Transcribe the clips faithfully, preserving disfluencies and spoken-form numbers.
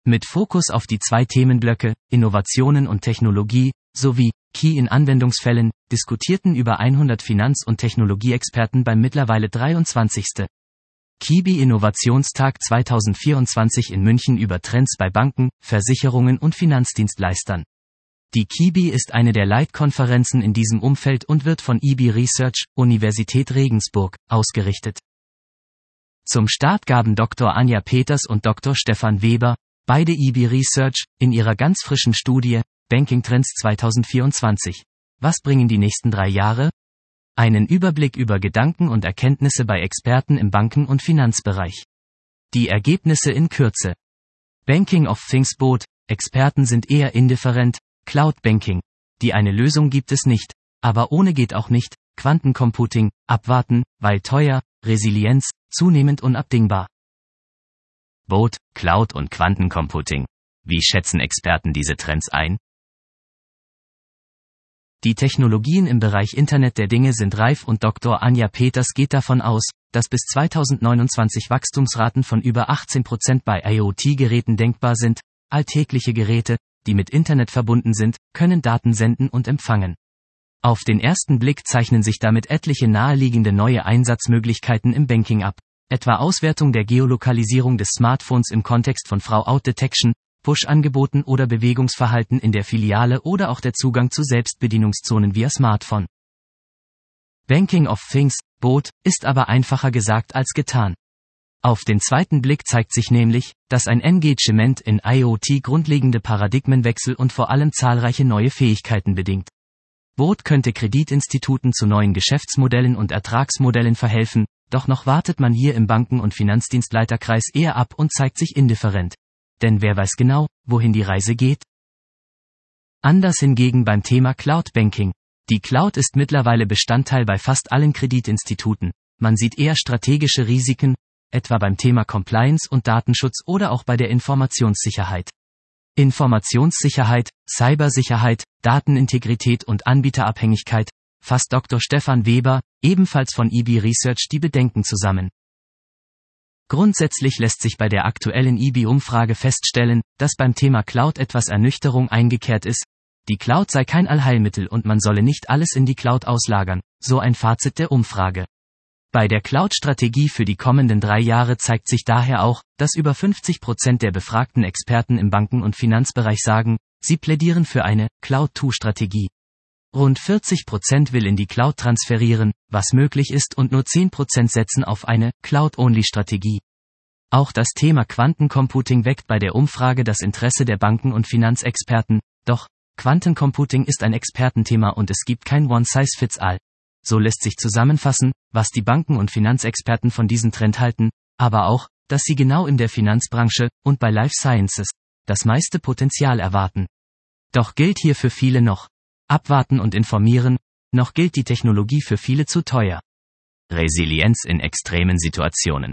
Mit Fokus auf die zwei Themenblöcke, Innovationen und Technologie, sowie Key in Anwendungsfällen, diskutierten über hundert Finanz- und Technologieexperten beim mittlerweile dreiundzwanzigsten K I B I Innovationstag zweitausendvierundzwanzig in München über Trends bei Banken, Versicherungen und Finanzdienstleistern. Die K I B I ist eine der Leitkonferenzen in diesem Umfeld und wird von I B Research, Universität Regensburg, ausgerichtet. Zum Start gaben Doktor Anja Peters und Doktor Stefan Weber, beide I B Research, in ihrer ganz frischen Studie, Banking Trends zweitausendvierundzwanzig. Was bringen die nächsten drei Jahre? Einen Überblick über Gedanken und Erkenntnisse bei Experten im Banken- und Finanzbereich. Die Ergebnisse in Kürze. Banking of Things bot, Experten sind eher indifferent, Cloud Banking. Die eine Lösung gibt es nicht, aber ohne geht auch nicht, Quantencomputing, abwarten, weil teuer, Resilienz, zunehmend unabdingbar. Bot, Cloud und Quantencomputing. Wie schätzen Experten diese Trends ein? Die Technologien im Bereich Internet der Dinge sind reif und Doktor Anja Peters geht davon aus, dass bis zweitausendneunundzwanzig Wachstumsraten von über achtzehn Prozent bei I O T-Geräten denkbar sind. Alltägliche Geräte, die mit Internet verbunden sind, können Daten senden und empfangen. Auf den ersten Blick zeichnen sich damit etliche naheliegende neue Einsatzmöglichkeiten im Banking ab, etwa Auswertung der Geolokalisierung des Smartphones im Kontext von Fraud-Detection, Push-Angeboten oder Bewegungsverhalten in der Filiale oder auch der Zugang zu Selbstbedienungszonen via Smartphone. Banking of Things, Bot, ist aber einfacher gesagt als getan. Auf den zweiten Blick zeigt sich nämlich, dass ein Engagement in I O T grundlegende Paradigmenwechsel und vor allem zahlreiche neue Fähigkeiten bedingt. Bot könnte Kreditinstituten zu neuen Geschäftsmodellen und Ertragsmodellen verhelfen, doch noch wartet man hier im Banken- und Finanzdienstleiterkreis eher ab und zeigt sich indifferent. Denn wer weiß genau, wohin die Reise geht? Anders hingegen beim Thema Cloud Banking. Die Cloud ist mittlerweile Bestandteil bei fast allen Kreditinstituten. Man sieht eher strategische Risiken, etwa beim Thema Compliance und Datenschutz oder auch bei der Informationssicherheit. Informationssicherheit, Cybersicherheit, Datenintegrität und Anbieterabhängigkeit, fasst Doktor Stefan Weber, ebenfalls von I B Research, die Bedenken zusammen. Grundsätzlich lässt sich bei der aktuellen I B-Umfrage feststellen, dass beim Thema Cloud etwas Ernüchterung eingekehrt ist. Die Cloud sei kein Allheilmittel und man solle nicht alles in die Cloud auslagern, so ein Fazit der Umfrage. Bei der Cloud-Strategie für die kommenden drei Jahre zeigt sich daher auch, dass über fünfzig Prozent der befragten Experten im Banken- und Finanzbereich sagen, sie plädieren für eine Cloud-to-Strategie. Rund vierzig Prozent will in die Cloud transferieren, was möglich ist, und nur zehn Prozent setzen auf eine Cloud-Only-Strategie. Auch das Thema Quantencomputing weckt bei der Umfrage das Interesse der Banken- und Finanzexperten, doch Quantencomputing ist ein Expertenthema und es gibt kein One-Size-Fits-All. So lässt sich zusammenfassen, was die Banken- und Finanzexperten von diesem Trend halten, aber auch, dass sie genau in der Finanzbranche und bei Life Sciences das meiste Potenzial erwarten. Doch gilt hier für viele noch: abwarten und informieren, noch gilt die Technologie für viele zu teuer. Resilienz in extremen Situationen.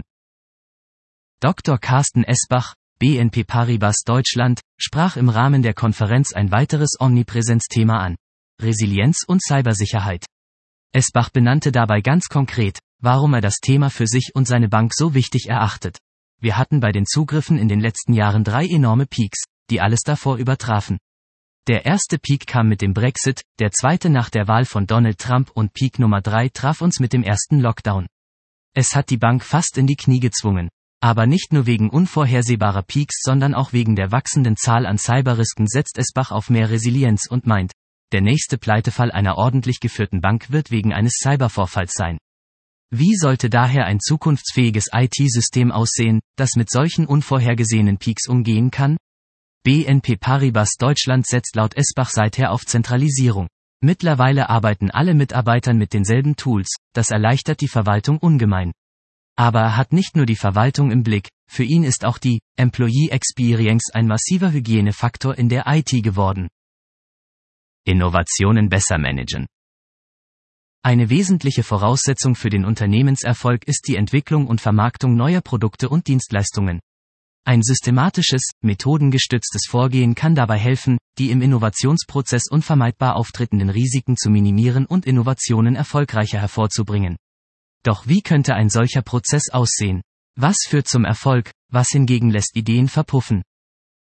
Doktor Carsten Esbach, B N P Paribas Deutschland, sprach im Rahmen der Konferenz ein weiteres Omnipräsenzthema an: Resilienz und Cybersicherheit. Esbach benannte dabei ganz konkret, warum er das Thema für sich und seine Bank so wichtig erachtet. Wir hatten bei den Zugriffen in den letzten Jahren drei enorme Peaks, die alles davor übertrafen. Der erste Peak kam mit dem Brexit, der zweite nach der Wahl von Donald Trump und Peak Nummer drei traf uns mit dem ersten Lockdown. Es hat die Bank fast in die Knie gezwungen. Aber nicht nur wegen unvorhersehbarer Peaks, sondern auch wegen der wachsenden Zahl an Cyberrisken setzt Esbach auf mehr Resilienz und meint, der nächste Pleitefall einer ordentlich geführten Bank wird wegen eines Cybervorfalls sein. Wie sollte daher ein zukunftsfähiges I T-System aussehen, das mit solchen unvorhergesehenen Peaks umgehen kann? B N P Paribas Deutschland setzt laut Esbach seither auf Zentralisierung. Mittlerweile arbeiten alle Mitarbeiter mit denselben Tools, das erleichtert die Verwaltung ungemein. Aber er hat nicht nur die Verwaltung im Blick, für ihn ist auch die Employee Experience ein massiver Hygienefaktor in der I T geworden. Innovationen besser managen. Eine wesentliche Voraussetzung für den Unternehmenserfolg ist die Entwicklung und Vermarktung neuer Produkte und Dienstleistungen. Ein systematisches, methodengestütztes Vorgehen kann dabei helfen, die im Innovationsprozess unvermeidbar auftretenden Risiken zu minimieren und Innovationen erfolgreicher hervorzubringen. Doch wie könnte ein solcher Prozess aussehen? Was führt zum Erfolg, was hingegen lässt Ideen verpuffen?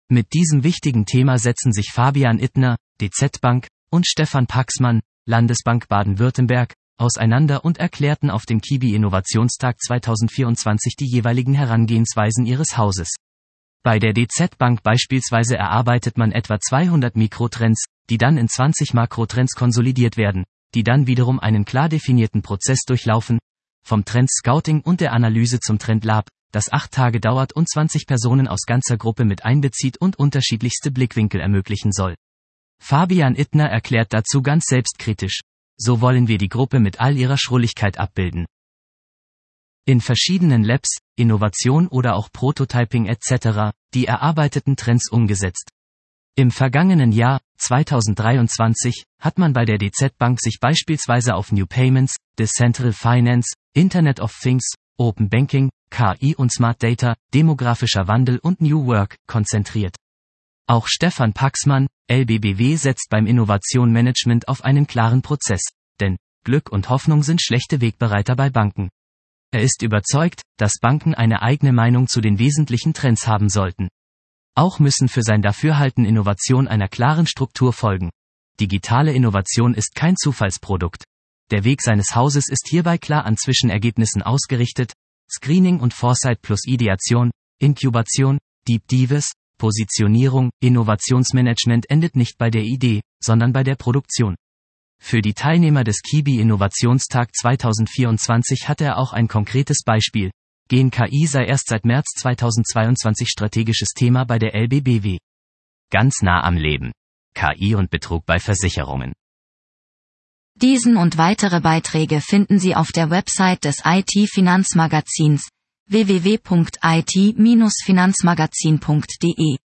Mit diesem wichtigen Thema setzen sich Fabian Ittner, D Z Bank, und Stefan Paxmann, Landesbank Baden-Württemberg, auseinander und erklärten auf dem Kibi Innovationstag zweitausendvierundzwanzig die jeweiligen Herangehensweisen ihres Hauses. Bei der D Z Bank beispielsweise erarbeitet man etwa zweihundert Mikrotrends, die dann in zwanzig Makrotrends konsolidiert werden, die dann wiederum einen klar definierten Prozess durchlaufen, vom Trend-Scouting und der Analyse zum Trend-Lab, das acht Tage dauert und zwanzig Personen aus ganzer Gruppe mit einbezieht und unterschiedlichste Blickwinkel ermöglichen soll. Fabian Ittner erklärt dazu ganz selbstkritisch: So wollen wir die Gruppe mit all ihrer Schrulligkeit abbilden. In verschiedenen Labs, Innovation oder auch Prototyping et cetera, die erarbeiteten Trends umgesetzt. Im vergangenen Jahr, zweitausenddreiundzwanzig, hat man bei der D Z Bank sich beispielsweise auf New Payments, Decentral Finance, Internet of Things, Open Banking, K I und Smart Data, demografischer Wandel und New Work konzentriert. Auch Stefan Paxmann, L B B W, setzt beim Innovation Management auf einen klaren Prozess, denn Glück und Hoffnung sind schlechte Wegbereiter bei Banken. Er ist überzeugt, dass Banken eine eigene Meinung zu den wesentlichen Trends haben sollten. Auch müssen für sein Dafürhalten Innovation einer klaren Struktur folgen. Digitale Innovation ist kein Zufallsprodukt. Der Weg seines Hauses ist hierbei klar an Zwischenergebnissen ausgerichtet: Screening und Foresight plus Ideation, Inkubation, Deep Dives, Positionierung. Innovationsmanagement endet nicht bei der Idee, sondern bei der Produktion. Für die Teilnehmer des Kibi Innovationstag zweitausendvierundzwanzig hatte er auch ein konkretes Beispiel. Gen K I sei erst seit März zweitausendzweiundzwanzig strategisches Thema bei der L B B W. Ganz nah am Leben. K I und Betrug bei Versicherungen. Diesen und weitere Beiträge finden Sie auf der Website des I T-Finanzmagazins w w w punkt i t Bindestrich finanzmagazin punkt d e.